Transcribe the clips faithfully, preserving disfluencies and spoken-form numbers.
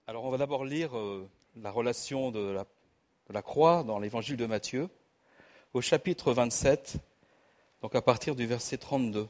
Alors on va d'abord lire euh, la relation de la, de la croix dans l'évangile de Matthieu, au chapitre vingt-sept, donc à partir du verset trente-deux.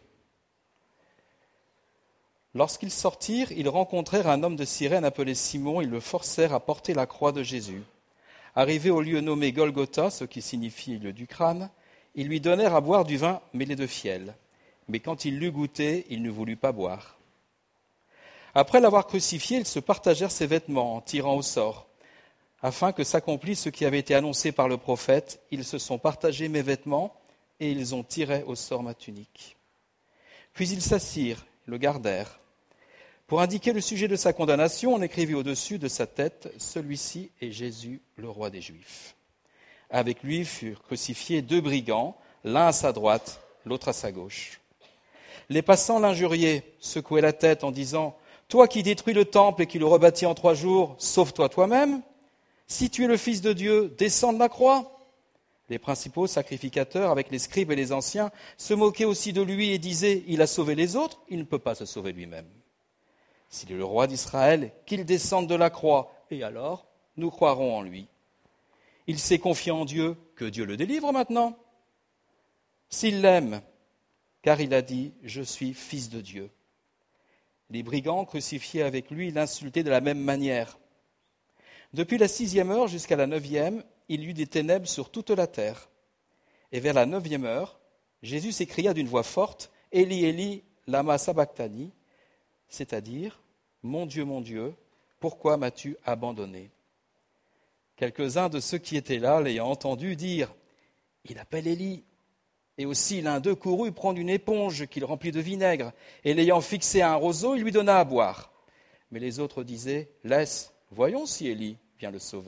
Lorsqu'ils sortirent, ils rencontrèrent un homme de Cyrène appelé Simon, ils le forcèrent à porter la croix de Jésus. Arrivés au lieu nommé Golgotha, ce qui signifie lieu du crâne, ils lui donnèrent à boire du vin mêlé de fiel. Mais quand il l'eut goûté, il ne voulut pas boire. Après l'avoir crucifié, ils se partagèrent ses vêtements en tirant au sort. Afin que s'accomplisse ce qui avait été annoncé par le prophète, ils se sont partagés mes vêtements et ils ont tiré au sort ma tunique. Puis ils s'assirent, le gardèrent. Pour indiquer le sujet de sa condamnation, on écrivit au-dessus de sa tête « Celui-ci est Jésus, le roi des Juifs ». Avec lui furent crucifiés deux brigands, l'un à sa droite, l'autre à sa gauche. Les passants l'injuriaient, secouaient la tête en disant « Toi qui détruis le temple et qui le rebâtis en trois jours, sauve-toi toi-même. Si tu es le Fils de Dieu, descends de la croix. » Les principaux sacrificateurs, avec les scribes et les anciens, se moquaient aussi de lui et disaient « Il a sauvé les autres, il ne peut pas se sauver lui-même. » S'il est le roi d'Israël, qu'il descende de la croix, et alors nous croirons en lui. Il s'est confié en Dieu, que Dieu le délivre maintenant. S'il l'aime, car il a dit « Je suis fils de Dieu ». Les brigands crucifiés avec lui l'insultaient de la même manière. Depuis la sixième heure jusqu'à la neuvième, il y eut des ténèbres sur toute la terre. Et vers la neuvième heure, Jésus s'écria d'une voix forte « Éli, Éli, lama sabachthani », c'est-à-dire « Mon Dieu, mon Dieu, pourquoi m'as-tu abandonné ?» Quelques-uns de ceux qui étaient là, l'ayant entendu, dirent « Il appelle Élie ». Et aussi l'un d'eux courut prendre une éponge qu'il remplit de vinaigre, et l'ayant fixée à un roseau, il lui donna à boire. Mais les autres disaient « Laisse, voyons si Élie vient le sauver. »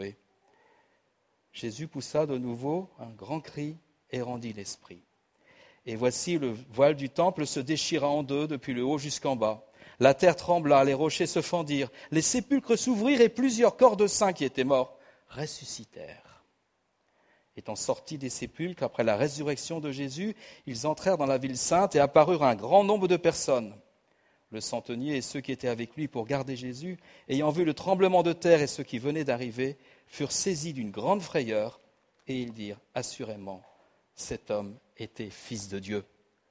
Jésus poussa de nouveau un grand cri et rendit l'esprit. Et voici le voile du temple se déchira en deux depuis le haut jusqu'en bas. La terre trembla, les rochers se fendirent, les sépulcres s'ouvrirent et plusieurs corps de saints qui étaient morts ressuscitèrent. Étant sortis des sépulcres après la résurrection de Jésus, ils entrèrent dans la ville sainte et apparurent un grand nombre de personnes. Le centenier et ceux qui étaient avec lui pour garder Jésus, ayant vu le tremblement de terre et ceux qui venaient d'arriver, furent saisis d'une grande frayeur et ils dirent assurément, cet homme était fils de Dieu.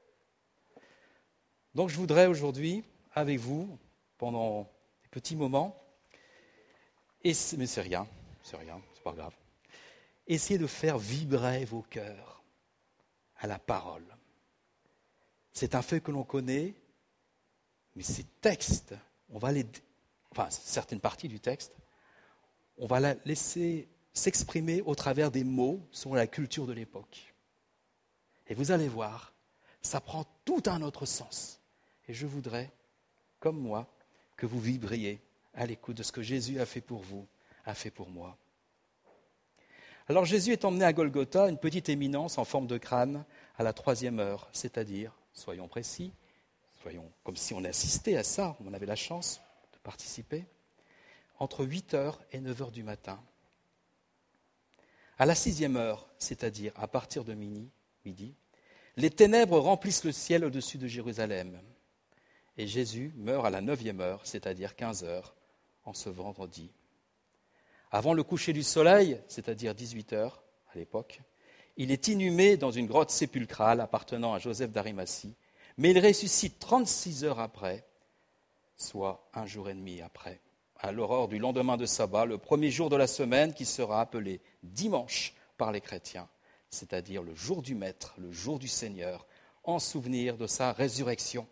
Donc je voudrais aujourd'hui, avec vous, pendant des petits moments, et mais c'est rien, c'est rien, c'est pas grave, essayez de faire vibrer vos cœurs à la parole. C'est un fait que l'on connaît, mais ces textes, on va les, enfin certaines parties du texte, on va la laisser s'exprimer au travers des mots selon la culture de l'époque. Et vous allez voir, ça prend tout un autre sens. Et je voudrais, comme moi, que vous vibriez à l'écoute de ce que Jésus a fait pour vous, a fait pour moi. Alors Jésus est emmené à Golgotha, une petite éminence en forme de crâne, à la troisième heure, c'est-à-dire, soyons précis, soyons comme si on assistait à ça, on avait la chance de participer, entre huit heures et neuf heures du matin. À la sixième heure, c'est-à-dire à partir de midi, midi, les ténèbres remplissent le ciel au-dessus de Jérusalem. Et Jésus meurt à la neuvième heure, c'est-à-dire quinze heures, en ce vendredi. Avant le coucher du soleil, c'est-à-dire dix-huit heures à l'époque, il est inhumé dans une grotte sépulcrale appartenant à Joseph d'Arimathie, mais il ressuscite trente-six heures après, soit un jour et demi après, à l'aurore du lendemain de sabbat, le premier jour de la semaine qui sera appelé dimanche par les chrétiens, c'est-à-dire le jour du Maître, le jour du Seigneur, en souvenir de sa résurrection.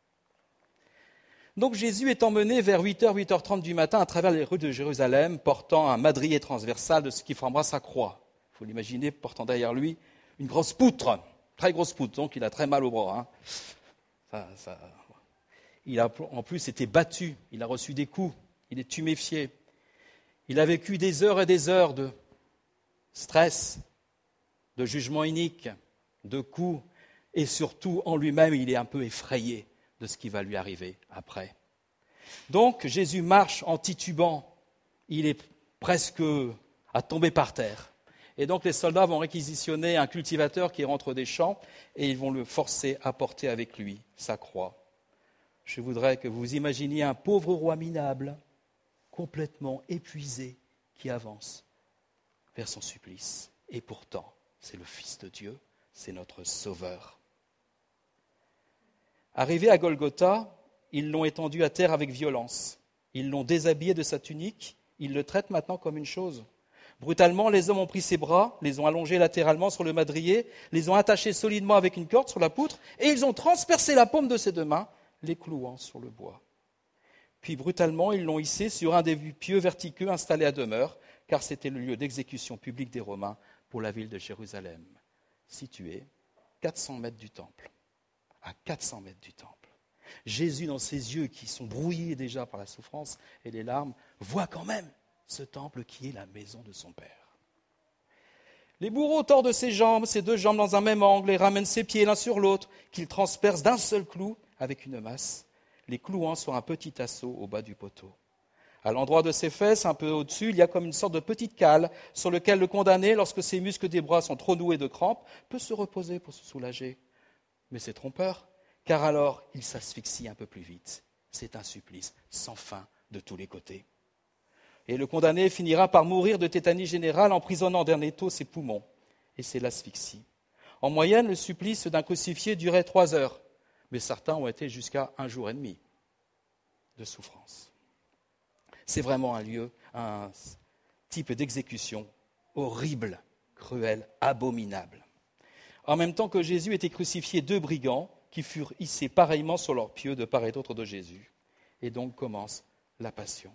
Donc Jésus est emmené vers huit heures, huit heures trente du matin à travers les rues de Jérusalem, portant un madrier transversal de ce qui formera sa croix. Il faut l'imaginer portant derrière lui une grosse poutre, très grosse poutre, donc il a très mal au bras. Hein. Ça, ça... Il a en plus été battu, il a reçu des coups, il est tuméfié. Il a vécu des heures et des heures de stress, de jugement inique, de coups, et surtout en lui-même, il est un peu effrayé de ce qui va lui arriver après. Donc Jésus marche en titubant, il est presque à tomber par terre. Et donc les soldats vont réquisitionner un cultivateur qui rentre des champs et ils vont le forcer à porter avec lui sa croix. Je voudrais que vous imaginiez un pauvre roi minable complètement épuisé, qui avance vers son supplice. Et pourtant, c'est le Fils de Dieu, c'est notre Sauveur. Arrivé à Golgotha, ils l'ont étendu à terre avec violence. Ils l'ont déshabillé de sa tunique, ils le traitent maintenant comme une chose. Brutalement, les hommes ont pris ses bras, les ont allongés latéralement sur le madrier, les ont attachés solidement avec une corde sur la poutre, et ils ont transpercé la paume de ses deux mains, les clouant sur le bois. Puis brutalement, ils l'ont hissé sur un des pieux verticaux installés à demeure, car c'était le lieu d'exécution publique des Romains pour la ville de Jérusalem, située quatre cents mètres du temple. À quatre cents mètres du temple. Jésus, dans ses yeux qui sont brouillés déjà par la souffrance et les larmes, voit quand même ce temple qui est la maison de son Père. Les bourreaux tordent ses jambes, ses deux jambes dans un même angle, et ramènent ses pieds l'un sur l'autre, qu'ils transpercent d'un seul clou avec une masse, les clouant sur un petit asseau au bas du poteau. À l'endroit de ses fesses, un peu au-dessus, il y a comme une sorte de petite cale sur laquelle le condamné, lorsque ses muscles des bras sont trop noués de crampes, peut se reposer pour se soulager. Mais c'est trompeur, car alors il s'asphyxie un peu plus vite. C'est un supplice sans fin de tous les côtés. Et le condamné finira par mourir de tétanie générale, emprisonnant d'un étau ses poumons. Et c'est l'asphyxie. En moyenne, le supplice d'un crucifié durait trois heures, mais certains ont été jusqu'à un jour et demi de souffrance. C'est vraiment un lieu, un type d'exécution horrible, cruel, abominable. En même temps que Jésus était crucifié, deux brigands qui furent hissés pareillement sur leurs pieux de part et d'autre de Jésus. Et donc commence la passion.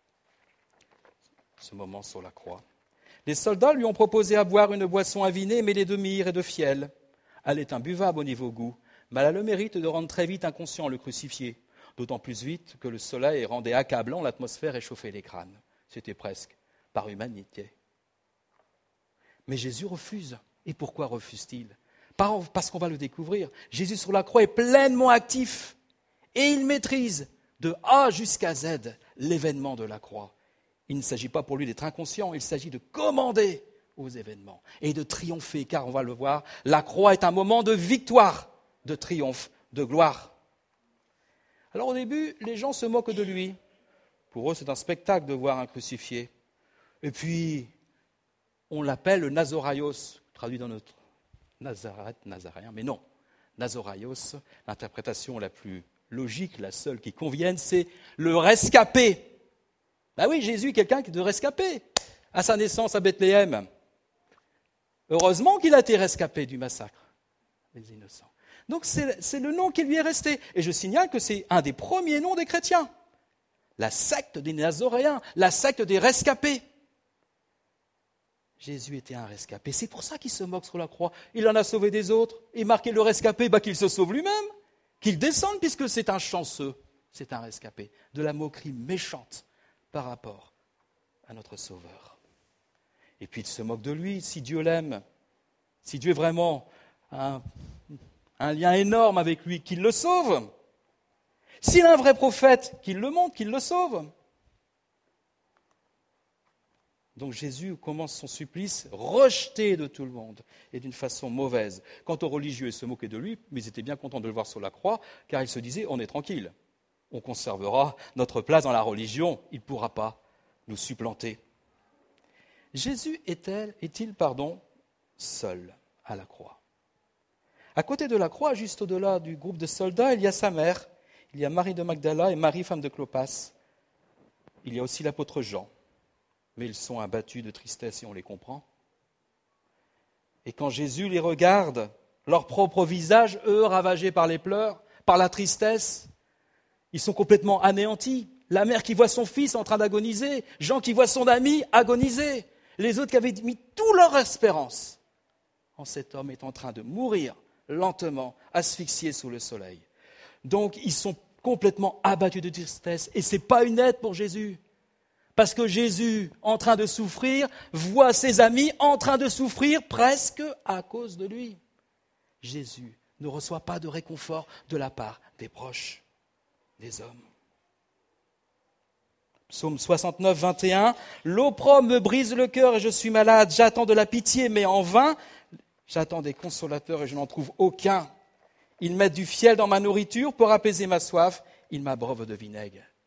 Ce moment sur la croix. Les soldats lui ont proposé à boire une boisson avinée mêlée de myrrhe et de fiel. Elle est imbuvable au niveau goût, mais elle a le mérite de rendre très vite inconscient le crucifié, d'autant plus vite que le soleil rendait accablant l'atmosphère et chauffait les crânes. C'était presque par humanité. Mais Jésus refuse. Et pourquoi refuse-t-il ? Parce qu'on va le découvrir. Jésus sur la croix est pleinement actif et il maîtrise de A jusqu'à Z l'événement de la croix. Il ne s'agit pas pour lui d'être inconscient, il s'agit de commander aux événements et de triompher, car on va le voir, la croix est un moment de victoire, de triomphe, de gloire. Alors au début, les gens se moquent de lui. Pour eux, c'est un spectacle de voir un crucifié. Et puis, on l'appelle le Nazoraios, traduit dans notre Nazareth, Nazaréen, mais non. Nazoraios, l'interprétation la plus logique, la seule qui convienne, c'est le rescapé. Ben oui, Jésus est quelqu'un de rescapé à sa naissance à Bethléem. Heureusement qu'il a été rescapé du massacre des innocents. Donc c'est, c'est le nom qui lui est resté. Et je signale que c'est un des premiers noms des chrétiens. La secte des Nazoréens, la secte des rescapés. Jésus était un rescapé. C'est pour ça qu'il se moque sur la croix. Il en a sauvé des autres. Et marqué le rescapé, bah, qu'il se sauve lui-même, qu'il descende, puisque c'est un chanceux. C'est un rescapé. De la moquerie méchante par rapport à notre Sauveur. Et puis il se moque de lui. Si Dieu l'aime, si Dieu est vraiment un, un lien énorme avec lui, qu'il le sauve. S'il est un vrai prophète, qu'il le montre, qu'il le sauve. Donc Jésus commence son supplice rejeté de tout le monde et d'une façon mauvaise. Quant aux religieux, ils se moquaient de lui, mais ils étaient bien contents de le voir sur la croix, car ils se disaient, on est tranquille, on conservera notre place dans la religion, il ne pourra pas nous supplanter. Jésus est-il, est-il pardon, seul à la croix. À côté de la croix, juste au-delà du groupe de soldats, il y a sa mère, il y a Marie de Magdala et Marie, femme de Clopas. Il y a aussi l'apôtre Jean. Mais ils sont abattus de tristesse et on les comprend. Et quand Jésus les regarde, leur propre visage, eux, ravagés par les pleurs, par la tristesse, ils sont complètement anéantis. La mère qui voit son fils en train d'agoniser, Jean qui voit son ami agoniser, les autres qui avaient mis toute leur espérance en cet homme est en train de mourir lentement, asphyxié sous le soleil. Donc ils sont complètement abattus de tristesse et ce n'est pas une aide pour Jésus. Parce que Jésus, en train de souffrir, voit ses amis en train de souffrir presque à cause de lui. Jésus ne reçoit pas de réconfort de la part des proches, des hommes. Psaume soixante-neuf, vingt et un. L'opprobre me brise le cœur et je suis malade. J'attends de la pitié, mais en vain. J'attends des consolateurs et je n'en trouve aucun. Ils mettent du fiel dans ma nourriture pour apaiser ma soif. Ils m'abreuvent de vinaigre.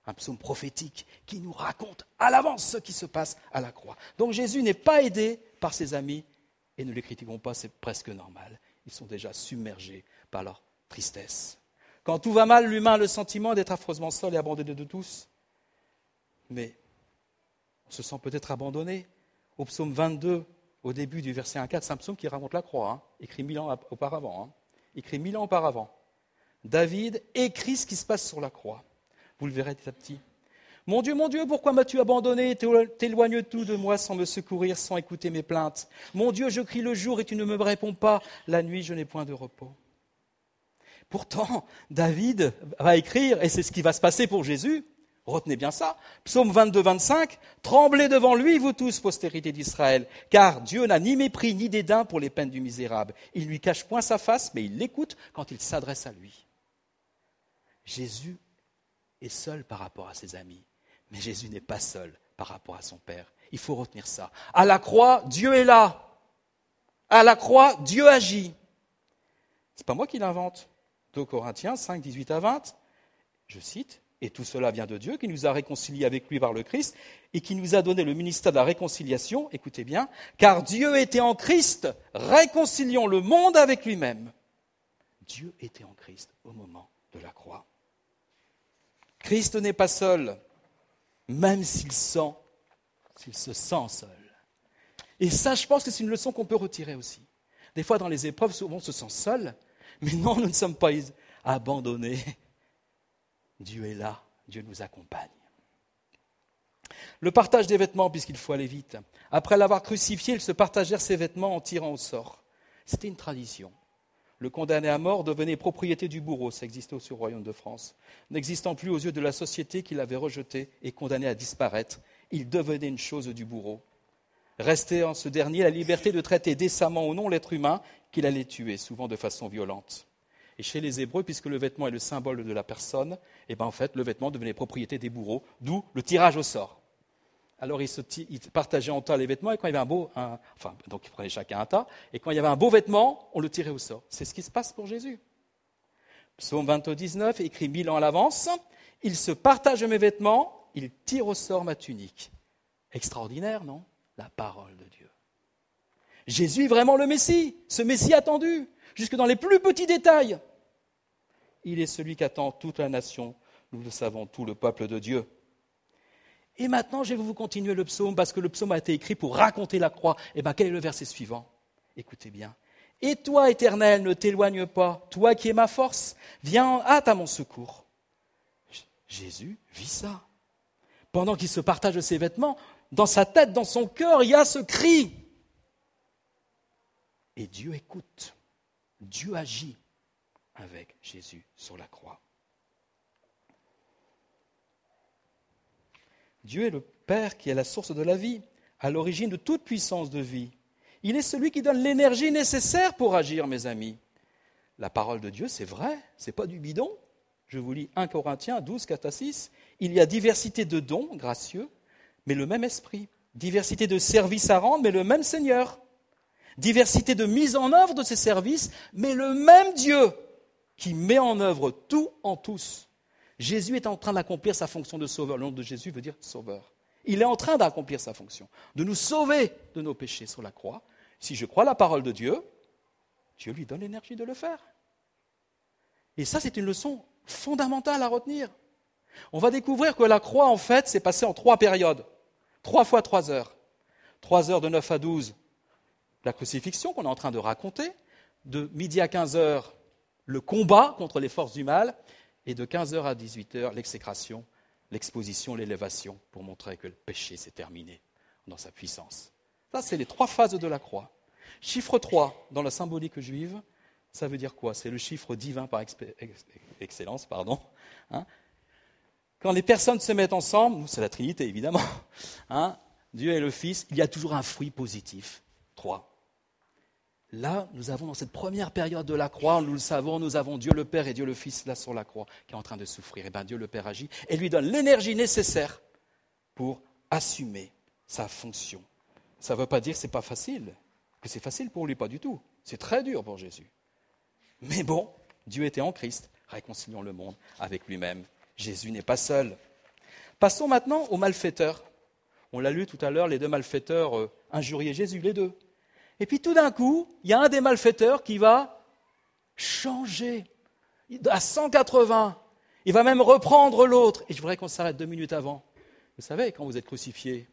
Un psaume prophétique qui nous raconte à l'avance ce qui se passe à la croix. Donc Jésus n'est pas aidé par ses amis, et ne les critiquons pas, c'est presque normal. Ils sont déjà submergés par leur tristesse. Quand tout va mal, l'humain a le sentiment d'être affreusement seul et abandonné de tous. Mais on se sent peut-être abandonné. Au psaume vingt-deux, au début du verset un à quatre, c'est un psaume qui raconte la croix, hein, écrit mille ans auparavant. Hein, écrit mille ans auparavant. David écrit ce qui se passe sur la croix. Vous le verrez petit à petit. « Mon Dieu, mon Dieu, pourquoi m'as-tu abandonné? T'éloignes-tu de moi sans me secourir, sans écouter mes plaintes? Mon Dieu, je crie le jour et tu ne me réponds pas. La nuit, je n'ai point de repos. » Pourtant, David va écrire, et c'est ce qui va se passer pour Jésus, retenez bien ça, psaume vingt-deux vingt-cinq, « Tremblez devant lui, vous tous, postérité d'Israël, car Dieu n'a ni mépris ni dédain pour les peines du misérable. Il ne lui cache point sa face, mais il l'écoute quand il s'adresse à lui. » Jésus est seul par rapport à ses amis, mais Jésus n'est pas seul par rapport à son Père. Il faut retenir ça. À la croix, Dieu est là. À la croix, Dieu agit. C'est pas moi qui l'invente. deux Corinthiens cinq, dix-huit à vingt, je cite, « Et tout cela vient de Dieu, qui nous a réconciliés avec lui par le Christ, et qui nous a donné le ministère de la réconciliation, écoutez bien, car Dieu était en Christ, réconcilions le monde avec lui-même. » Dieu était en Christ au moment de la croix. Christ n'est pas seul, même s'il sent, s'il se sent seul. Et ça, je pense que c'est une leçon qu'on peut retirer aussi. Des fois, dans les épreuves, souvent, on se sent seul, mais non, nous ne sommes pas abandonnés. Dieu est là, Dieu nous accompagne. Le partage des vêtements, puisqu'il faut aller vite. Après l'avoir crucifié, ils se partagèrent ses vêtements en tirant au sort. C'était une tradition. Le condamné à mort devenait propriété du bourreau, ça existait aussi au Royaume de France. N'existant plus aux yeux de la société qui l'avait rejeté et condamné à disparaître, il devenait une chose du bourreau. Restait en ce dernier la liberté de traiter décemment ou non l'être humain qu'il allait tuer, souvent de façon violente. Et chez les Hébreux, puisque le vêtement est le symbole de la personne, eh ben en fait, le vêtement devenait propriété des bourreaux, d'où le tirage au sort. Alors ils, se t- ils partageaient en tas les vêtements, et quand il y avait un beau, un, enfin donc ils prenaient chacun un tas, et quand il y avait un beau vêtement, on le tirait au sort. C'est ce qui se passe pour Jésus. Psaume vingt-dix-neuf, écrit mille ans à l'avance, « Il se partage mes vêtements, il tire au sort ma tunique. » Extraordinaire, non? La parole de Dieu. Jésus est vraiment le Messie, ce Messie attendu, jusque dans les plus petits détails. Il est celui qu'attend toute la nation, nous le savons, tout le peuple de Dieu. Et maintenant, je vais vous continuer le psaume, parce que le psaume a été écrit pour raconter la croix. Et bien, quel est le verset suivant? Écoutez bien. « Et toi, Éternel, ne t'éloigne pas, toi qui es ma force, viens en hâte à mon secours. » Jésus vit ça. Pendant qu'il se partage ses vêtements, dans sa tête, dans son cœur, il y a ce cri. Et Dieu écoute. Dieu agit avec Jésus sur la croix. Dieu est le Père qui est la source de la vie, à l'origine de toute puissance de vie. Il est celui qui donne l'énergie nécessaire pour agir, mes amis. La parole de Dieu, c'est vrai, ce n'est pas du bidon. Je vous lis un Corinthiens douze, quatre à six. Il y a diversité de dons gracieux, mais le même esprit. Diversité de services à rendre, mais le même Seigneur. Diversité de mise en œuvre de ces services, mais le même Dieu qui met en œuvre tout en tous. Jésus est en train d'accomplir sa fonction de sauveur. Le nom de Jésus veut dire sauveur. Il est en train d'accomplir sa fonction, de nous sauver de nos péchés sur la croix. Si je crois la parole de Dieu, Dieu lui donne l'énergie de le faire. Et ça, c'est une leçon fondamentale à retenir. On va découvrir que la croix, en fait, s'est passée en trois périodes. Trois fois trois heures. Trois heures de neuf à douze, la crucifixion qu'on est en train de raconter. De midi à quinze heures, le combat contre les forces du mal. Et de quinze heures à dix-huit heures, l'exécration, l'exposition, l'élévation, pour montrer que le péché s'est terminé dans sa puissance. Ça, c'est les trois phases de la croix. Chiffre trois, dans la symbolique juive, ça veut dire quoi? C'est le chiffre divin par expé- ex- excellence. pardon. Hein? Quand les personnes se mettent ensemble, c'est la Trinité évidemment, hein? Dieu et le Fils, il y a toujours un fruit positif. Trois. Là, nous avons dans cette première période de la croix, nous le savons, nous avons Dieu le Père et Dieu le Fils là sur la croix qui est en train de souffrir. Et bien Dieu le Père agit et lui donne l'énergie nécessaire pour assumer sa fonction. Ça ne veut pas dire que ce n'est pas facile, que c'est facile pour lui, pas du tout. C'est très dur pour Jésus. Mais bon, Dieu était en Christ, réconciliant le monde avec lui-même. Jésus n'est pas seul. Passons maintenant aux malfaiteurs. On l'a lu tout à l'heure, les deux malfaiteurs euh, injuriaient Jésus, les deux. Et puis tout d'un coup, il y a un des malfaiteurs qui va changer à cent quatre-vingts. Il va même reprendre l'autre. Et je voudrais qu'on s'arrête deux minutes avant. Vous savez, quand vous êtes crucifié,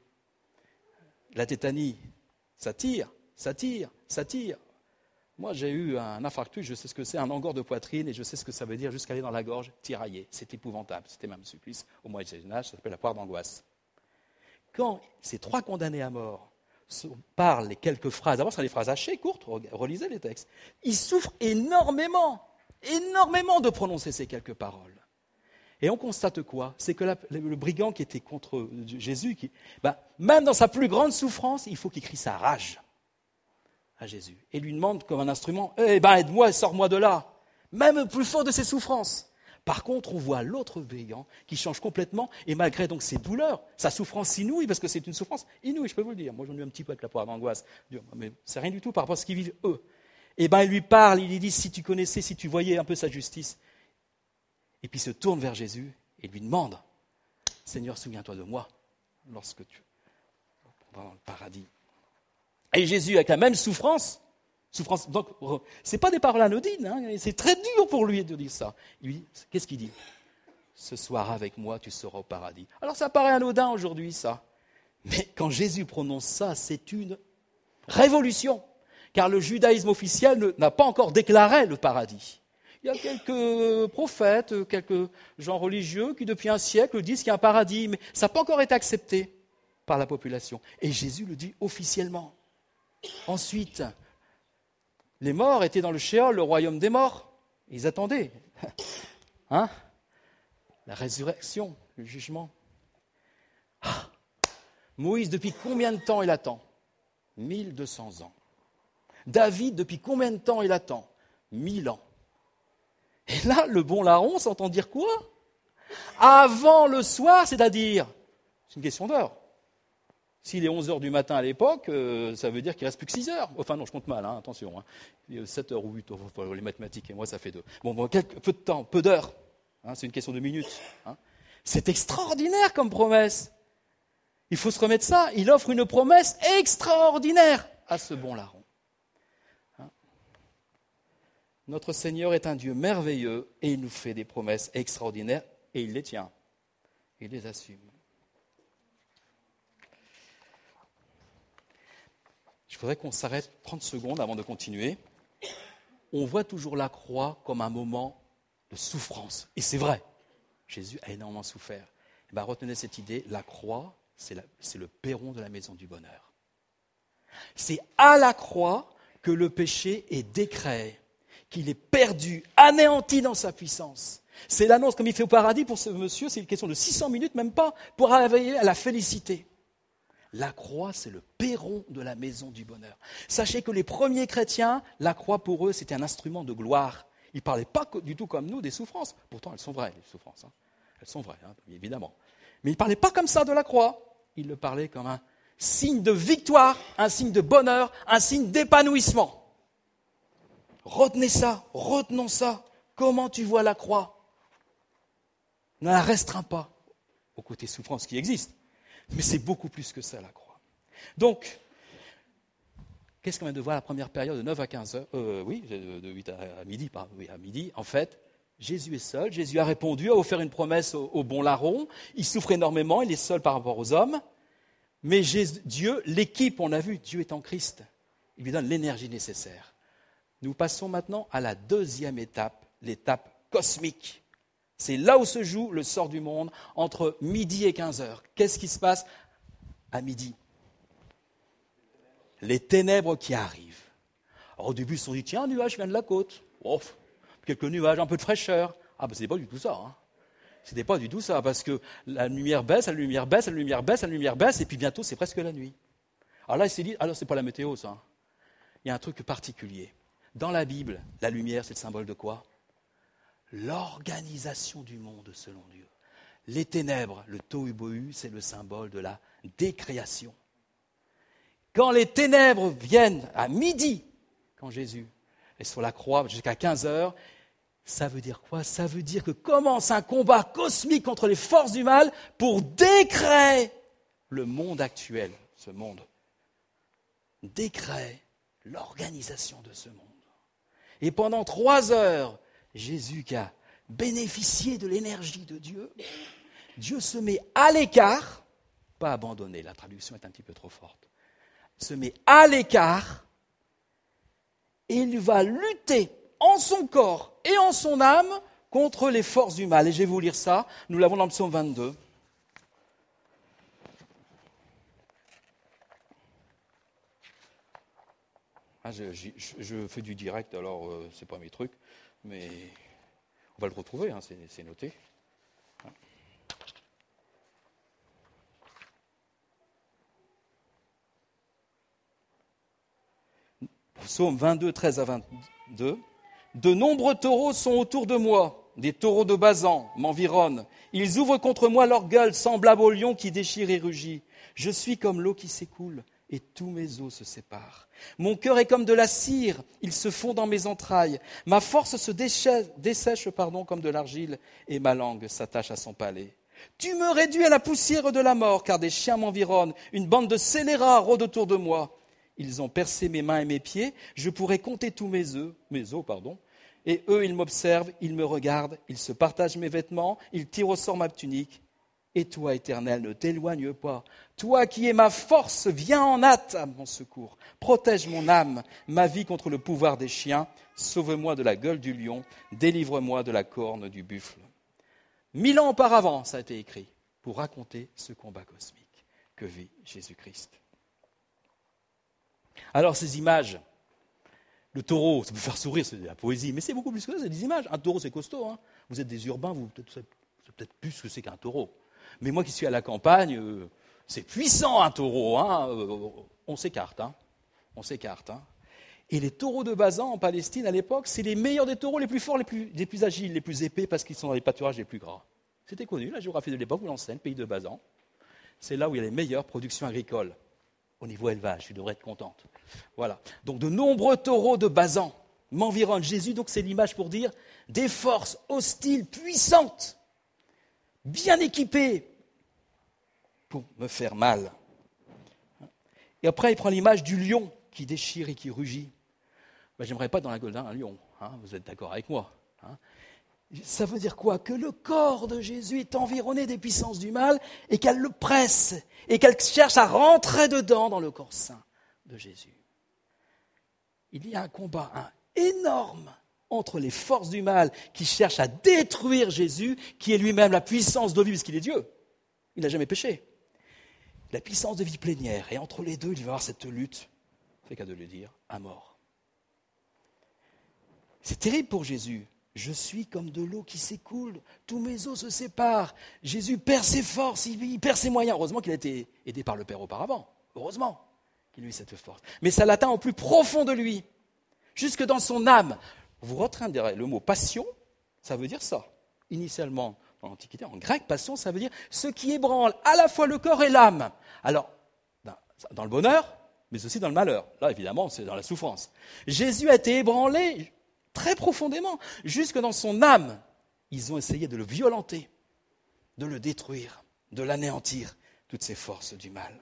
la tétanie, ça tire, ça tire, ça tire. Moi, j'ai eu un infarctus, je sais ce que c'est, un engorge de poitrine, et je sais ce que ça veut dire jusqu'à aller dans la gorge, tirailler. C'est épouvantable. C'était même un supplice au Moyen Âge, ça s'appelle la poire d'angoisse. Quand ces trois condamnés à mort parlent les quelques phrases, d'abord, ce sont des phrases hachées, courtes, relisez les textes, ils souffrent énormément, énormément de prononcer ces quelques paroles. Et on constate quoi ? C'est que la, le brigand qui était contre Jésus, qui, ben, même dans sa plus grande souffrance, il faut qu'il crie sa rage à Jésus. Et lui demande comme un instrument, eh ben aide-moi, sors-moi de là, même plus fort de ses souffrances. Par contre, on voit l'autre brigand qui change complètement, et malgré donc ses douleurs, sa souffrance inouïe, parce que c'est une souffrance inouïe, je peux vous le dire. Moi, j'en ai eu un petit peu avec la poire d'angoisse, mais c'est rien du tout par rapport à ce qu'ils vivent eux. Et ben il lui parle, il lui dit, si tu connaissais, si tu voyais un peu sa justice. Et puis il se tourne vers Jésus et lui demande, Seigneur, souviens-toi de moi lorsque tu vas dans le paradis. Et Jésus, avec la même souffrance, souffrance donc, ce n'est pas des paroles anodines, hein, c'est très dur pour lui de dire ça. Il dit, qu'est-ce qu'il dit ? Ce soir avec moi, tu seras au paradis. Alors ça paraît anodin aujourd'hui, ça. Mais quand Jésus prononce ça, c'est une révolution. Car le judaïsme officiel n'a pas encore déclaré le paradis. Il y a quelques prophètes, quelques gens religieux qui, depuis un siècle, disent qu'il y a un paradis, mais ça n'a pas encore été accepté par la population. Et Jésus le dit officiellement. Ensuite, les morts étaient dans le Sheol, le royaume des morts. Ils attendaient hein, la résurrection, le jugement. Ah, Moïse, depuis combien de temps il attend ? mille deux cents ans. David, depuis combien de temps il attend ? mille ans. Et là, le bon larron s'entend dire quoi ? Avant le soir, c'est-à-dire, c'est une question d'heure. S'il est onze heures du matin à l'époque, euh, ça veut dire qu'il ne reste plus que six heures. Enfin non, je compte mal, hein, attention. Hein. sept heures ou huit, oh, les mathématiques et moi, ça fait deux. Bon, bon quelques, peu de temps, peu d'heures. Hein, c'est une question de minutes. Hein. C'est extraordinaire comme promesse. Il faut se remettre ça. Il offre une promesse extraordinaire à ce bon larron. Notre Seigneur est un Dieu merveilleux et il nous fait des promesses extraordinaires et il les tient. Il les assume. Je voudrais qu'on s'arrête trente secondes avant de continuer. On voit toujours la croix comme un moment de souffrance. Et c'est vrai, Jésus a énormément souffert. Et bien, retenez cette idée, la croix, c'est, la, c'est le perron de la maison du bonheur. C'est à la croix que le péché est décréé, qu'il est perdu, anéanti dans sa puissance. C'est l'annonce, comme il fait au paradis pour ce monsieur, c'est une question de six cents minutes, même pas, pour arriver à la félicité. La croix, c'est le perron de la maison du bonheur. Sachez que les premiers chrétiens, la croix pour eux, c'était un instrument de gloire. Ils ne parlaient pas du tout comme nous des souffrances. Pourtant, elles sont vraies, les souffrances. Hein. Elles sont vraies, hein, évidemment. Mais ils ne parlaient pas comme ça de la croix. Ils le parlaient comme un signe de victoire, un signe de bonheur, un signe d'épanouissement. Retenez ça, retenons ça. Comment tu vois la croix ? Ne la restreins pas au côté souffrance qui existe. Mais c'est beaucoup plus que ça, la croix. Donc, qu'est-ce qu'on vient de voir la première période de neuf à quinze heures euh, Oui, de huit à midi, pas, oui, à midi. En fait, Jésus est seul. Jésus a répondu, a offert une promesse au, au bon larron. Il souffre énormément, il est seul par rapport aux hommes. Mais Jésus, Dieu, l'équipe, on a vu, Dieu est en Christ. Il lui donne l'énergie nécessaire. Nous passons maintenant à la deuxième étape, l'étape cosmique. C'est là où se joue le sort du monde, entre midi et quinze heures. Qu'est-ce qui se passe à midi ? Les ténèbres qui arrivent. Alors au début, ils se sont dit, tiens, un nuage vient de la côte. Oh, quelques nuages, un peu de fraîcheur. Ah ben, ce n'est pas du tout ça. Hein. Ce n'était pas du tout ça, parce que la lumière baisse, la lumière baisse, la lumière baisse, la lumière baisse, et puis bientôt, c'est presque la nuit. Alors là, il s'est dit, alors c'est pas la météo, ça. Il y a un truc particulier. Dans la Bible, la lumière, c'est le symbole de quoi ? L'organisation du monde selon Dieu. Les ténèbres, le tohu-bohu, c'est le symbole de la décréation. Quand les ténèbres viennent à midi, quand Jésus est sur la croix jusqu'à quinze heures, Ça veut dire quoi? Ça veut dire que commence un combat cosmique contre les forces du mal pour décréer le monde actuel, ce monde. Décrée l'organisation de ce monde. Et pendant trois heures, Jésus qui a bénéficié de l'énergie de Dieu, Dieu se met à l'écart, pas abandonné, la traduction est un petit peu trop forte, se met à l'écart et il va lutter en son corps et en son âme contre les forces du mal. Et je vais vous lire ça, nous l'avons dans le psaume vingt-deux. Ah, je, je, je fais du direct, alors euh, c'est pas mes trucs, mais on va le retrouver, hein, c'est, c'est noté. Psaume vingt-deux, treize à vingt-deux. De nombreux taureaux sont autour de moi, des taureaux de Basan m'environnent. Ils ouvrent contre moi leur gueule, semblable au lion qui déchire et rugit. Je suis comme l'eau qui s'écoule, et tous mes os se séparent. Mon cœur est comme de la cire, il se fond dans mes entrailles. Ma force se dessèche, dessèche pardon, comme de l'argile, et ma langue s'attache à son palais. Tu me réduis à la poussière de la mort, car des chiens m'environnent. Une bande de scélérats rôde autour de moi. Ils ont percé mes mains et mes pieds, je pourrais compter tous mes œufs, mes os, pardon. Et eux, ils m'observent, ils me regardent, ils se partagent mes vêtements, ils tirent au sort ma tunique. Et toi, Éternel, ne t'éloigne pas. Toi qui es ma force, viens en hâte à mon secours. Protège mon âme, ma vie contre le pouvoir des chiens. Sauve-moi de la gueule du lion, délivre-moi de la corne du buffle. Mille ans auparavant, ça a été écrit, pour raconter ce combat cosmique que vit Jésus-Christ. Alors ces images, le taureau, ça peut faire sourire, c'est de la poésie, mais c'est beaucoup plus que ça, c'est des images. Un taureau, c'est costaud, hein. Vous êtes des urbains, vous savez peut-être plus ce que c'est qu'un taureau. Mais moi qui suis à la campagne, euh, c'est puissant un taureau, hein. euh, on s'écarte, hein. on s'écarte. Hein. Et les taureaux de Basan en Palestine à l'époque, c'est les meilleurs des taureaux, les plus forts, les plus, les plus agiles, les plus épais, parce qu'ils sont dans les pâturages les plus gras. C'était connu, la géographie de l'époque vous l'enseigne, pays de Basan. C'est là où il y a les meilleures productions agricoles. Au niveau élevage, tu devrais être contente. Voilà. Donc de nombreux taureaux de Basan m'environnent. Jésus, donc c'est l'image pour dire des forces hostiles, puissantes, bien équipées pour me faire mal. Et après, il prend l'image du lion qui déchire et qui rugit. Ben, j'aimerais pas être dans la gueule d'un lion. Hein, vous êtes d'accord avec moi, hein. Ça veut dire quoi? Que le corps de Jésus est environné des puissances du mal et qu'elle le presse et qu'elle cherche à rentrer dedans dans le corps saint de Jésus. Il y a un combat un, énorme entre les forces du mal qui cherchent à détruire Jésus, qui est lui-même la puissance de vie, puisqu'il est Dieu. Il n'a jamais péché. La puissance de vie plénière. Et entre les deux, il va y avoir cette lutte, c'est qu'à de le dire, à mort. C'est terrible pour Jésus. Je suis comme de l'eau qui s'écoule, tous mes os se séparent. Jésus perd ses forces, il perd ses moyens. Heureusement qu'il a été aidé par le Père auparavant. Heureusement qu'il a eu cette force. Mais ça l'atteint au plus profond de lui, jusque dans son âme. Vous retiendrez le mot passion, ça veut dire ça. Initialement, dans l'Antiquité, en grec, passion, ça veut dire ce qui ébranle à la fois le corps et l'âme. Alors, dans le bonheur, mais aussi dans le malheur. Là, évidemment, c'est dans la souffrance. Jésus a été ébranlé très profondément, jusque dans son âme. Ils ont essayé de le violenter, de le détruire, de l'anéantir, toutes ces forces du mal.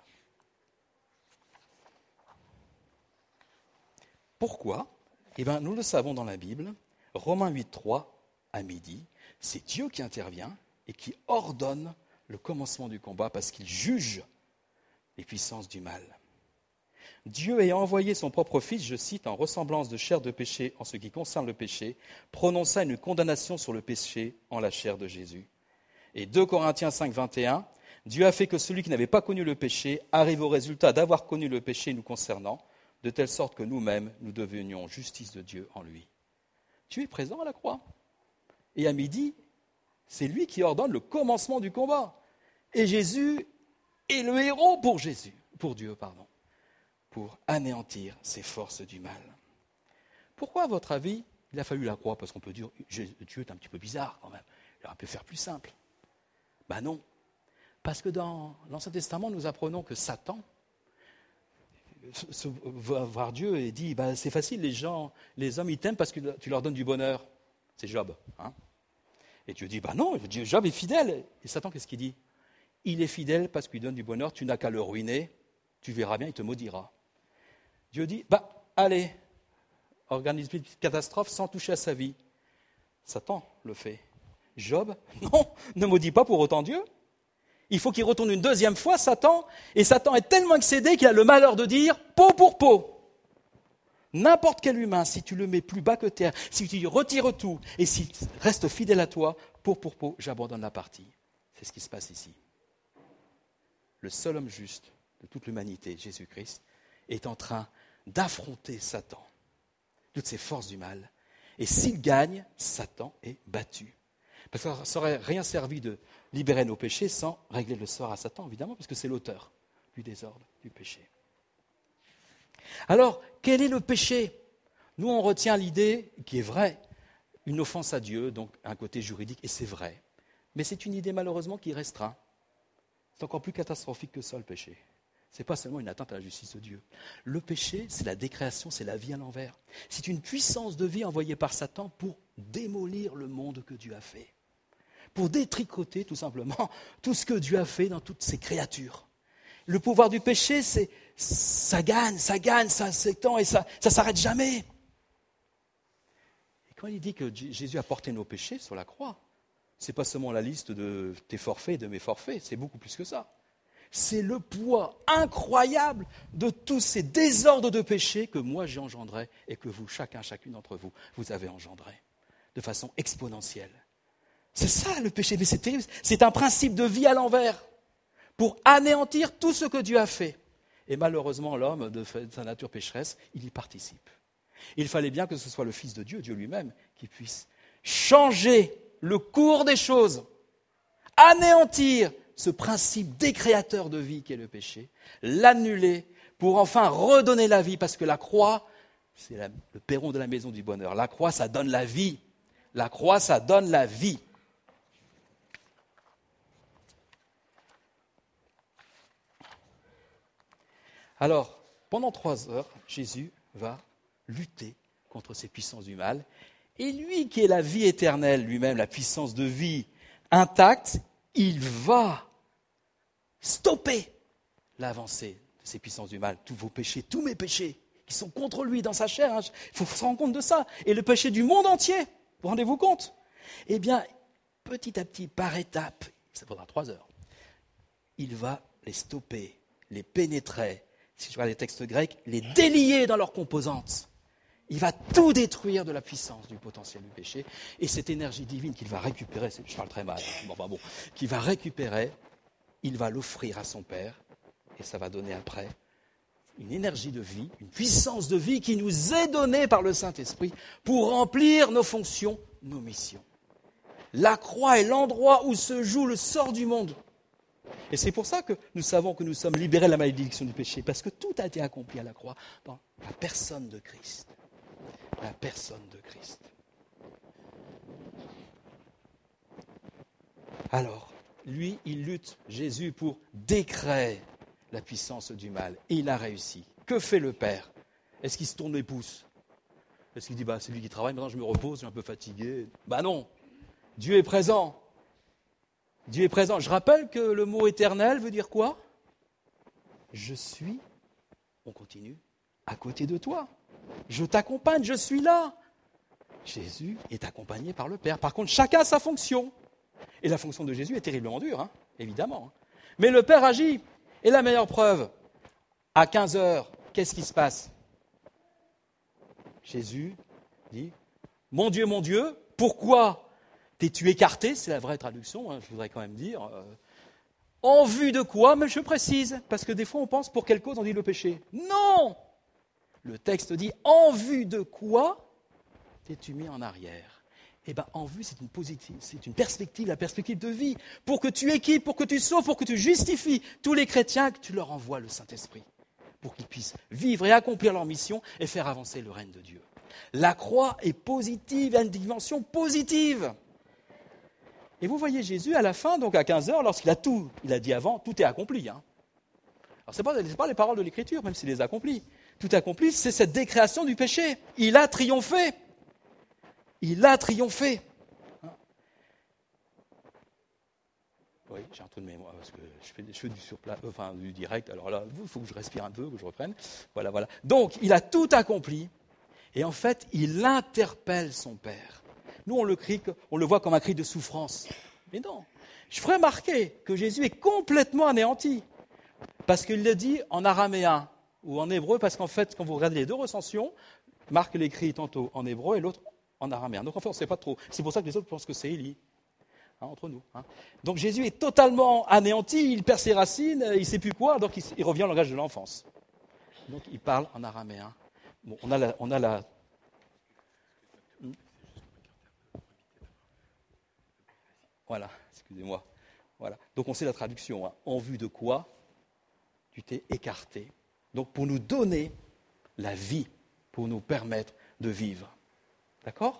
Pourquoi? Eh bien, nous le savons dans la Bible, Romains huit, trois, à midi, c'est Dieu qui intervient et qui ordonne le commencement du combat parce qu'il juge les puissances du mal. Dieu ayant envoyé son propre Fils, je cite, en ressemblance de chair de péché en ce qui concerne le péché, prononça une condamnation sur le péché en la chair de Jésus. Et deux Corinthiens cinq, vingt et un, Dieu a fait que celui qui n'avait pas connu le péché arrive au résultat d'avoir connu le péché nous concernant, de telle sorte que nous-mêmes, nous devenions justice de Dieu en lui. Dieu est présent à la croix. Et à midi, c'est lui qui ordonne le commencement du combat. Et Jésus est le héros pour Jésus, pour Dieu, pardon, pour anéantir ces forces du mal. Pourquoi, à votre avis, il a fallu la croix? Parce qu'on peut dire, Dieu est un petit peu bizarre quand même. Il aurait pu faire plus simple. Ben non. Parce que dans l'Ancien Testament, nous apprenons que Satan va voir Dieu et dit, ben, c'est facile, les gens, les hommes, ils t'aiment parce que tu leur donnes du bonheur. c'est Job. Hein. Et Dieu dit, bah non, Dieu, Job est fidèle. Et Satan, qu'est-ce qu'il dit? Il est fidèle parce qu'il donne du bonheur, tu n'as qu'à le ruiner, tu verras bien, il te maudira. Dieu dit, bah allez, organise une catastrophe sans toucher à sa vie. Satan le fait. Job, non, ne maudit pas pour autant Dieu. Il faut qu'il retourne une deuxième fois, Satan, et Satan est tellement excédé qu'il a le malheur de dire peau pour peau. N'importe quel humain, si tu le mets plus bas que terre, si tu lui retires tout, et s'il reste fidèle à toi, peau pour peau, j'abandonne la partie. C'est ce qui se passe ici. Le seul homme juste de toute l'humanité, Jésus-Christ, est en train d'affronter Satan, toutes ses forces du mal. Et s'il gagne, Satan est battu. Parce que ça n'aurait rien servi de libérer nos péchés sans régler le sort à Satan, évidemment, parce que c'est l'auteur du désordre, du péché. Alors, quel est le péché? Nous, on retient l'idée qui est vraie, une offense à Dieu, donc un côté juridique, et c'est vrai. Mais c'est une idée malheureusement qui restreint. C'est encore plus catastrophique que ça, le péché. Ce n'est pas seulement une atteinte à la justice de Dieu. Le péché, c'est la décréation, c'est la vie à l'envers. C'est une puissance de vie envoyée par Satan pour démolir le monde que Dieu a fait. Pour détricoter, tout simplement, tout ce que Dieu a fait dans toutes ses créatures. Le pouvoir du péché, c'est ça gagne, ça gagne, ça s'étend et ça ne s'arrête jamais. Et quand il dit que Jésus a porté nos péchés sur la croix, ce n'est pas seulement la liste de tes forfaits et de mes forfaits, c'est beaucoup plus que ça. C'est le poids incroyable de tous ces désordres de péché que moi j'ai engendrés et que vous, chacun, chacune d'entre vous, vous avez engendrés de façon exponentielle. C'est ça le péché, mais c'est terrible. C'est un principe de vie à l'envers pour anéantir tout ce que Dieu a fait. Et malheureusement, l'homme, de sa nature pécheresse, il y participe. Il fallait bien que ce soit le Fils de Dieu, Dieu lui-même, qui puisse changer le cours des choses, anéantir ce principe décréateur de vie qui est le péché, l'annuler pour enfin redonner la vie, parce que la croix, c'est la, le perron de la maison du bonheur. La croix, ça donne la vie. La croix, ça donne la vie. Alors, pendant trois heures, Jésus va lutter contre ces puissances du mal. Et lui qui est la vie éternelle, lui-même, la puissance de vie intacte, il va stopper l'avancée de ces puissances du mal. Tous vos péchés, tous mes péchés, qui sont contre lui dans sa chair. Hein. Il faut se rendre compte de ça. Et le péché du monde entier, vous rendez-vous compte? Eh bien, petit à petit, par étapes, ça prendra trois heures, il va les stopper, les pénétrer, si je regarde les textes grecs, les délier dans leurs composantes. Il va tout détruire de la puissance du potentiel du péché. Et cette énergie divine qu'il va récupérer, je parle très mal, bon, enfin bon, qu'il va récupérer, il va l'offrir à son Père. Et ça va donner après une énergie de vie, une puissance de vie qui nous est donnée par le Saint-Esprit pour remplir nos fonctions, nos missions. La croix est l'endroit où se joue le sort du monde. Et c'est pour ça que nous savons que nous sommes libérés de la malédiction du péché, parce que tout a été accompli à la croix dans la personne de Christ. La personne de Christ. Alors, lui, il lutte, Jésus, pour décréer la puissance du mal. Et il a réussi. Que fait le Père? Est-ce qu'il se tourne les pouces? Est-ce qu'il dit, bah, c'est lui qui travaille, maintenant je me repose, je suis un peu fatigué? Bah non, Dieu est présent. Dieu est présent. Je rappelle que le mot éternel veut dire quoi? Je suis, on continue, à côté de toi. Je t'accompagne, je suis là. Jésus est accompagné par le Père. Par contre, chacun a sa fonction. Et la fonction de Jésus est terriblement dure, hein, évidemment. Mais le Père agit. Et la meilleure preuve, à quinze heures, qu'est-ce qui se passe? Jésus dit, mon Dieu, mon Dieu, pourquoi t'es-tu écarté? C'est la vraie traduction, hein, je voudrais quand même dire. Euh, en vue de quoi? Mais je précise, parce que des fois on pense pour quelle cause on dit le péché. Non! Le texte dit, en vue de quoi t'es-tu mis en arrière? Eh bien, en vue, c'est une positive, c'est une perspective, la perspective de vie, pour que tu équipes, pour que tu sauves, pour que tu justifies tous les chrétiens, que tu leur envoies le Saint-Esprit, pour qu'ils puissent vivre et accomplir leur mission et faire avancer le règne de Dieu. La croix est positive, a une dimension positive. Et vous voyez Jésus à la fin, donc à quinze heures, lorsqu'il a tout, il a dit avant, tout est accompli. Hein. Alors ce n'est pas, c'est pas les paroles de l'Écriture, même s'il les accomplit. Tout accompli, c'est cette décréation du péché. Il a triomphé. Il a triomphé. Oui, j'ai un trou de mémoire parce que je fais, je fais du surpla, enfin du direct. Alors là, il faut que je respire un peu, que je reprenne. Voilà, voilà. Donc, il a tout accompli. Et en fait, il interpelle son Père. Nous, on le, crie, on le voit comme un cri de souffrance. Mais non. Je ferai remarquer que Jésus est complètement anéanti. Parce qu'il le dit en araméen ou en hébreu, parce qu'en fait, quand vous regardez les deux recensions, Marc l'écrit tantôt en hébreu et l'autre en araméen. Donc en fait, on ne sait pas trop. C'est pour ça que les autres pensent que c'est Élie. Hein, entre nous. Hein. Donc Jésus est totalement anéanti, il perd ses racines, il ne sait plus quoi, donc il, il revient au langage de l'enfance. Donc il parle en araméen. Bon, on a la... On a la... Voilà, excusez-moi. Voilà. Donc on sait la traduction. Hein. En vue de quoi tu t'es écarté. Donc pour nous donner la vie, pour nous permettre de vivre. D'accord ?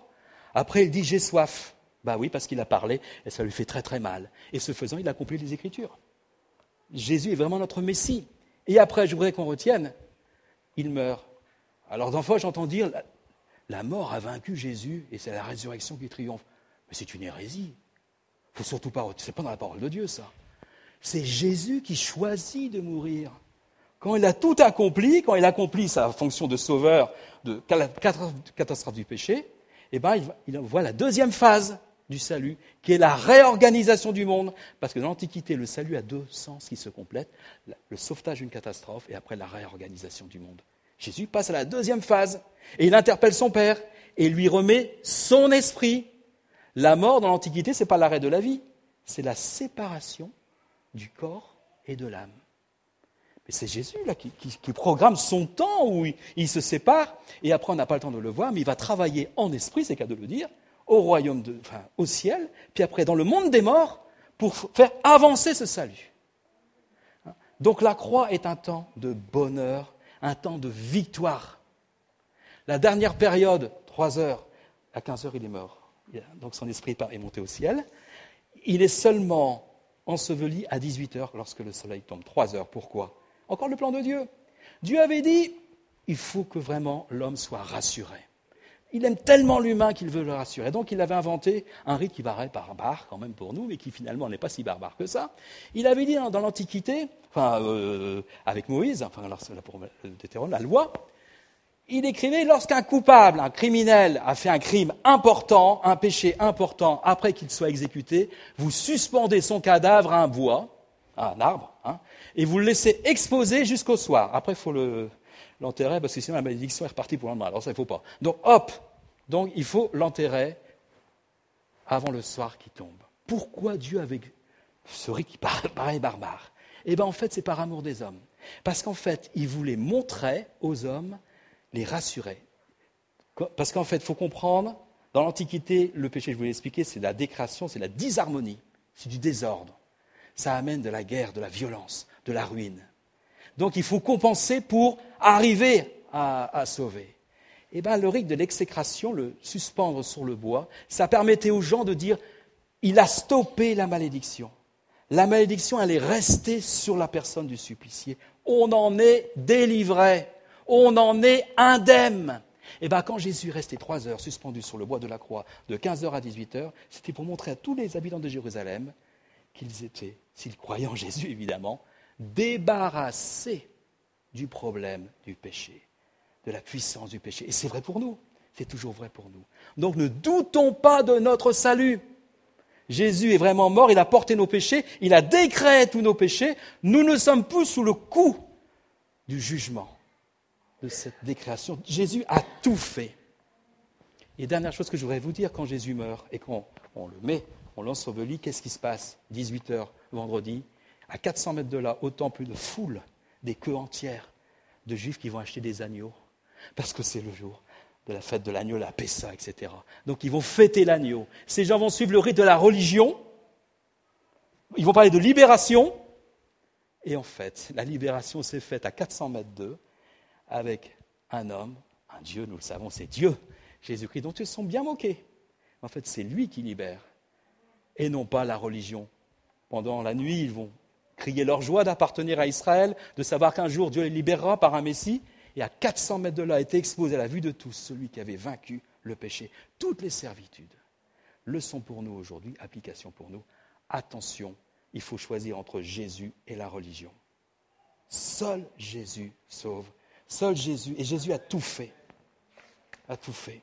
Après il dit j'ai soif. Bah oui, parce qu'il a parlé et ça lui fait très très mal. Et ce faisant, il a accompli les Écritures. Jésus est vraiment notre Messie. Et après, je voudrais qu'on retienne, il meurt. Alors d'un fois, j'entends dire, la, la mort a vaincu Jésus et c'est la résurrection qui triomphe. Mais c'est une hérésie. Il faut surtout pas, c'est pas dans la parole de Dieu ça. C'est Jésus qui choisit de mourir. Quand il a tout accompli, quand il accomplit sa fonction de sauveur de catastrophe du péché, eh ben, il, il voit la deuxième phase du salut, qui est la réorganisation du monde. Parce que dans l'Antiquité, le salut a deux sens qui se complètent. Le sauvetage d'une catastrophe et après la réorganisation du monde. Jésus passe à la deuxième phase et il interpelle son Père et lui remet son esprit. La mort dans l'Antiquité, ce n'est pas l'arrêt de la vie, c'est la séparation du corps et de l'âme. Mais c'est Jésus là qui, qui, qui programme son temps où il, il se sépare et après on n'a pas le temps de le voir, mais il va travailler en esprit, c'est le cas de le dire, au royaume, de, enfin au ciel, puis après dans le monde des morts pour faire avancer ce salut. Donc la croix est un temps de bonheur, un temps de victoire. La dernière période, trois heures, à quinze heures il est mort. Donc son esprit est monté au ciel. Il est seulement enseveli à dix-huit heures lorsque le soleil tombe. Trois heures, pourquoi ? Encore le plan de Dieu. Dieu avait dit, il faut que vraiment l'homme soit rassuré. Il aime tellement l'humain qu'il veut le rassurer. Donc il avait inventé un rite qui paraît barbare quand même pour nous, mais qui finalement n'est pas si barbare que ça. Il avait dit dans l'Antiquité, enfin euh, avec Moïse, enfin là pour le Deutéronome, la loi, il écrivait lorsqu'un coupable, un criminel a fait un crime important, un péché important, après qu'il soit exécuté, vous suspendez son cadavre à un bois, à un arbre, hein, et vous le laissez exposer jusqu'au soir. Après, il faut le, l'enterrer, parce que sinon la malédiction est repartie pour le lendemain. Alors ça, il ne faut pas. Donc, hop, donc il faut l'enterrer avant le soir qui tombe. Pourquoi Dieu avait ce rite qui paraît barbare ? Eh bien, en fait, c'est par amour des hommes. Parce qu'en fait, il voulait montrer aux hommes, les rassurer. Parce qu'en fait, il faut comprendre, dans l'Antiquité, le péché, je vous l'ai expliqué, c'est la décréation, c'est la disharmonie, c'est du désordre. Ça amène de la guerre, de la violence, de la ruine. Donc il faut compenser pour arriver à, à sauver. Eh bien, le rite de l'exécration, le suspendre sur le bois, ça permettait aux gens de dire « il a stoppé la malédiction ». La malédiction, elle est restée sur la personne du supplicié. On en est délivré. On en est indemne. Et bien, quand Jésus restait trois heures suspendu sur le bois de la croix, de quinze heures à dix-huit heures, c'était pour montrer à tous les habitants de Jérusalem qu'ils étaient, s'ils croyaient en Jésus évidemment, débarrassés du problème du péché, de la puissance du péché. Et c'est vrai pour nous, c'est toujours vrai pour nous. Donc ne doutons pas de notre salut. Jésus est vraiment mort, il a porté nos péchés, il a décrété tous nos péchés. Nous ne sommes plus sous le coup du jugement de cette décréation. Jésus a tout fait. Et dernière chose que je voudrais vous dire, quand Jésus meurt et qu'on on le met, on l'ensevelit, qu'est-ce qui se passe ? dix-huit heures vendredi, à quatre cents mètres de là, au temple, une foule, des queues entières de Juifs qui vont acheter des agneaux, parce que c'est le jour de la fête de l'agneau, la Pessa, et cetera. Donc ils vont fêter l'agneau. Ces gens vont suivre le rite de la religion, ils vont parler de libération, et en fait, la libération s'est faite à quatre cents mètres d'eux, avec un homme, un Dieu, nous le savons, c'est Dieu, Jésus-Christ, dont ils se sont bien moqués. En fait, c'est lui qui libère, et non pas la religion. Pendant la nuit, ils vont crier leur joie d'appartenir à Israël, de savoir qu'un jour Dieu les libérera par un Messie, et à quatre cents mètres de là était exposé à la vue de tous celui qui avait vaincu le péché, toutes les servitudes. Leçon pour nous aujourd'hui, application pour nous. Attention, il faut choisir entre Jésus et la religion. Seul Jésus sauve. Seul Jésus, et Jésus a tout fait. A tout fait.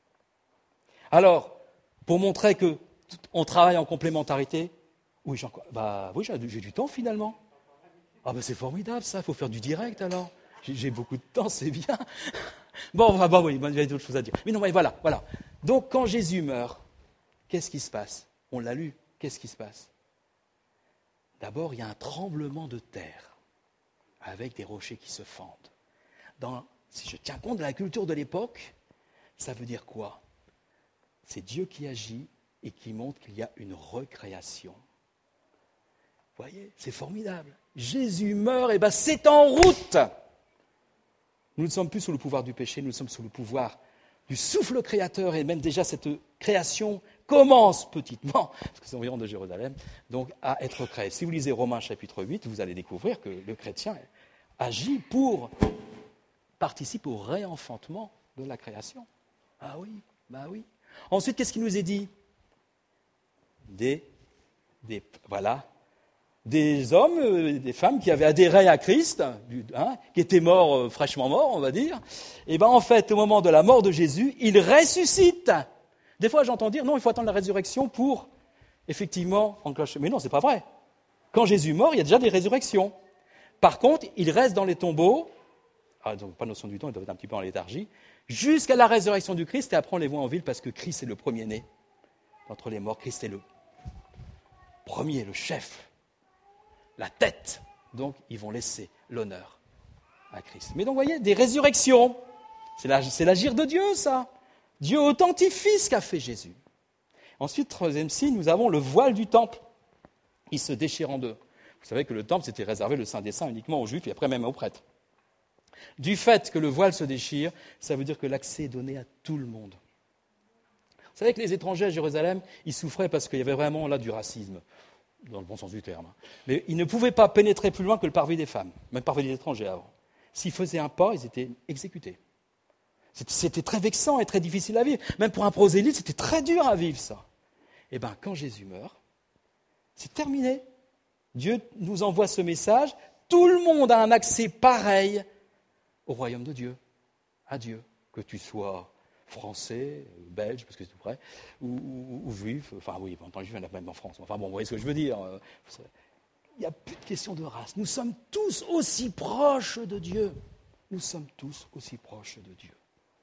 Alors, pour montrer qu'on travaille en complémentarité, oui, j'ai, bah, oui, j'ai, j'ai du temps finalement. Ah ben c'est formidable ça, il faut faire du direct alors. J'ai, j'ai beaucoup de temps, c'est bien. Bon, bah, bah oui, il y a d'autres choses à dire. Mais non, mais voilà, voilà. Donc quand Jésus meurt, qu'est-ce qui se passe? On l'a lu, qu'est-ce qui se passe? D'abord, il y a un tremblement de terre avec des rochers qui se fendent. Dans, si je tiens compte de la culture de l'époque, ça veut dire quoi? C'est Dieu qui agit et qui montre qu'il y a une recréation. Vous voyez, c'est formidable. Jésus meurt, et bien c'est en route. Nous ne sommes plus sous le pouvoir du péché, nous sommes sous le pouvoir du souffle créateur, et même déjà cette création commence petitement, parce que c'est environ de Jérusalem, donc à être créée. Si vous lisez Romains chapitre huit, vous allez découvrir que le chrétien agit pour, participe au réenfantement de la création. Ah oui, bah oui. Ensuite, qu'est-ce qui nous est dit? Des, des, voilà, des hommes, euh, des femmes qui avaient adhéré à Christ, hein, qui étaient morts, euh, fraîchement morts, on va dire. Et bien en fait, au moment de la mort de Jésus, ils ressuscitent. Des fois, j'entends dire, non, il faut attendre la résurrection pour, effectivement, enclencher. Mais non, c'est pas vrai. Quand Jésus meurt, il y a déjà des résurrections. Par contre, ils restent dans les tombeaux, ah, donc pas notion du temps, ils doivent être un petit peu en léthargie, jusqu'à la résurrection du Christ, et après on les voit en ville parce que Christ est le premier-né d'entre les morts. Christ est le premier, le chef, la tête. Donc, ils vont laisser l'honneur à Christ. Mais donc, vous voyez, des résurrections. C'est, la, c'est l'agir de Dieu, ça. Dieu authentifie ce qu'a fait Jésus. Ensuite, troisième signe, nous avons le voile du temple. Il se déchire en deux. Vous savez que le temple, c'était réservé, le Saint des Saints, uniquement aux Juifs et après même aux prêtres. Du fait que le voile se déchire, ça veut dire que l'accès est donné à tout le monde. Vous savez que les étrangers à Jérusalem, ils souffraient parce qu'il y avait vraiment là du racisme, dans le bon sens du terme. Mais ils ne pouvaient pas pénétrer plus loin que le parvis des femmes, même le parvis des étrangers avant. S'ils faisaient un pas, ils étaient exécutés. C'était, c'était très vexant et très difficile à vivre. Même pour un prosélyte, c'était très dur à vivre ça. Et bien, quand Jésus meurt, c'est terminé. Dieu nous envoie ce message. Tout le monde a un accès pareil au royaume de Dieu, à Dieu, que tu sois français, belge, parce que c'est tout près, ou, ou, ou juif, enfin oui, en tant que juif, il y en a même en France. Enfin bon, vous voyez ce que je veux dire. Il n'y a plus de question de race. Nous sommes tous aussi proches de Dieu. Nous sommes tous aussi proches de Dieu.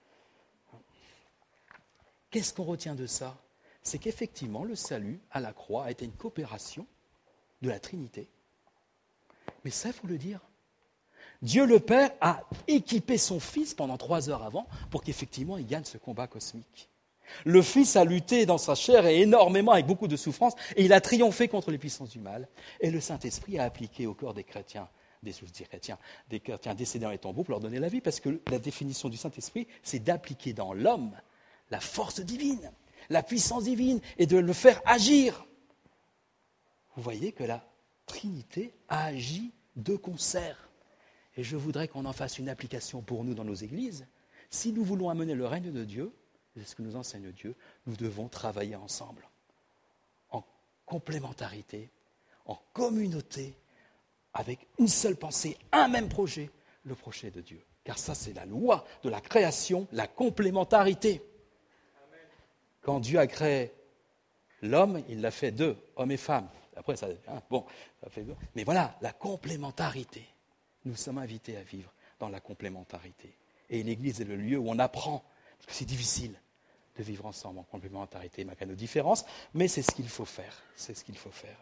Qu'est-ce qu'on retient de ça? C'est qu'effectivement, le salut à la croix a été une coopération de la Trinité. Mais ça, il faut le dire. Dieu le Père a équipé son Fils pendant trois heures avant pour qu'effectivement il gagne ce combat cosmique. Le Fils a lutté dans sa chair et énormément avec beaucoup de souffrance et il a triomphé contre les puissances du mal. Et le Saint-Esprit a appliqué au corps des chrétiens, des, des chrétiens, des chrétiens décédés dans les tombeaux pour leur donner la vie, parce que la définition du Saint-Esprit, c'est d'appliquer dans l'homme la force divine, la puissance divine et de le faire agir. Vous voyez que la Trinité agit de concert. Et je voudrais qu'on en fasse une application pour nous dans nos églises. Si nous voulons amener le règne de Dieu, c'est ce que nous enseigne Dieu, nous devons travailler ensemble, en complémentarité, en communauté, avec une seule pensée, un même projet, le projet de Dieu. Car ça, c'est la loi de la création, la complémentarité. Quand Dieu a créé l'homme, il l'a fait deux, hommes et femmes. Après, ça, hein, bon, ça fait deux. Mais voilà, la complémentarité. Nous sommes invités à vivre dans la complémentarité. Et l'Église est le lieu où on apprend, parce que c'est difficile de vivre ensemble en complémentarité, malgré nos différences, mais c'est ce qu'il faut faire. C'est ce qu'il faut faire.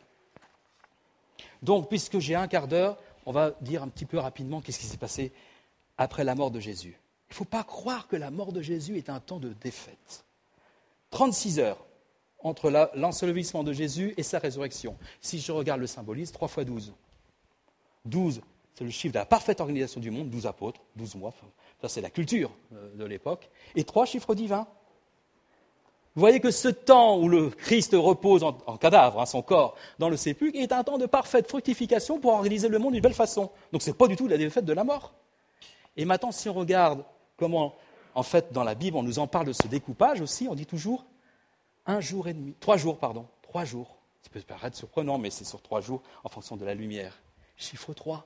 Donc, puisque j'ai un quart d'heure, on va dire un petit peu rapidement qu'est-ce qui s'est passé après la mort de Jésus. Il ne faut pas croire que la mort de Jésus est un temps de défaite. trente-six heures entre la, l'ensevelissement de Jésus et sa résurrection. Si je regarde le symbolisme, trois fois douze. douze, c'est le chiffre de la parfaite organisation du monde, douze apôtres, douze mois, ça c'est la culture de l'époque, et trois chiffres divins. Vous voyez que ce temps où le Christ repose en, en cadavre, hein, son corps, dans le sépulcre, est un temps de parfaite fructification pour organiser le monde d'une belle façon. Donc ce n'est pas du tout la défaite de la mort. Et maintenant, si on regarde comment, En fait, dans la Bible, on nous en parle de ce découpage aussi. On dit toujours un jour et demi, trois jours, pardon, trois jours. Ça peut paraître surprenant, mais c'est sur trois jours en fonction de la lumière. Chiffre trois.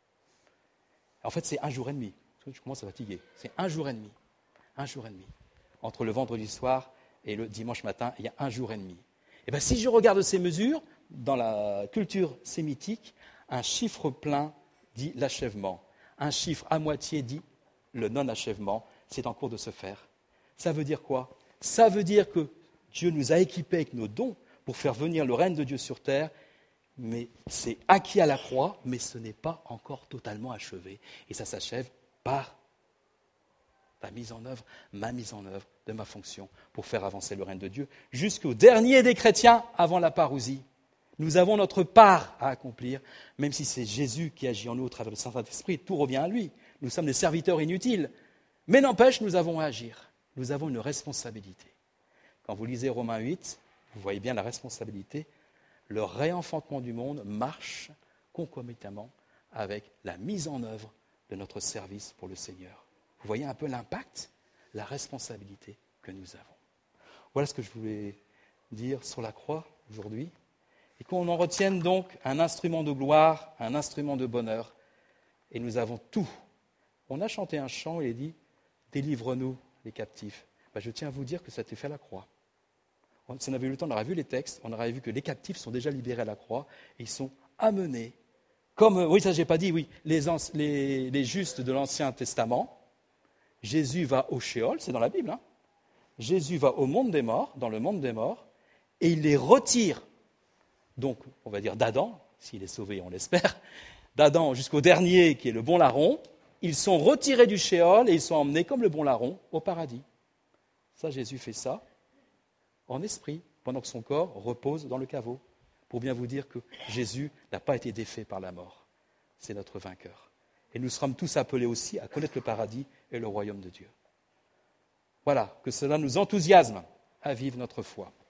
En fait, c'est un jour et demi. Je commence à fatiguer. C'est un jour et demi. Un jour et demi. Entre le vendredi soir et le dimanche matin, il y a un jour et demi. Et bien, si je regarde ces mesures, dans la culture sémitique, un chiffre plein dit l'achèvement. Un chiffre à moitié dit le non-achèvement. C'est en cours de se faire. Ça veut dire quoi? Ça veut dire que Dieu nous a équipés avec nos dons pour faire venir le règne de Dieu sur terre, mais c'est acquis à la croix, mais ce n'est pas encore totalement achevé. Et ça s'achève par ta mise en œuvre, ma mise en œuvre de ma fonction pour faire avancer le règne de Dieu jusqu'au dernier des chrétiens avant la parousie. Nous avons notre part à accomplir, même si c'est Jésus qui agit en nous au travers du Saint-Esprit, tout revient à lui. Nous sommes des serviteurs inutiles. Mais n'empêche, nous avons à agir. Nous avons une responsabilité. Quand vous lisez Romains huit, vous voyez bien la responsabilité. Le réenfantement du monde marche concomitamment avec la mise en œuvre de notre service pour le Seigneur. Vous voyez un peu l'impact, la responsabilité que nous avons. Voilà ce que je voulais dire sur la croix aujourd'hui. Et qu'on en retienne donc un instrument de gloire, un instrument de bonheur. Et nous avons tout. On a chanté un chant, il est dit « Délivre-nous les captifs ». Ben, je tiens à vous dire que ça a été fait à la croix. Si on avait eu le temps, on aurait vu les textes, on aurait vu que les captifs sont déjà libérés à la croix et ils sont amenés, comme, oui, ça je n'ai pas dit, oui, les, les, les justes de l'Ancien Testament. Jésus va au Sheol, c'est dans la Bible, hein. Jésus va au monde des morts, dans le monde des morts, et il les retire. Donc, on va dire d'Adam, s'il est sauvé, on l'espère, d'Adam jusqu'au dernier qui est le bon larron, ils sont retirés du Sheol et ils sont emmenés comme le bon larron au paradis. Ça, Jésus fait ça en esprit, pendant que son corps repose dans le caveau, pour bien vous dire que Jésus n'a pas été défait par la mort. C'est notre vainqueur. Et nous sommes tous appelés aussi à connaître le paradis et le royaume de Dieu. Voilà, que cela nous enthousiasme à vivre notre foi.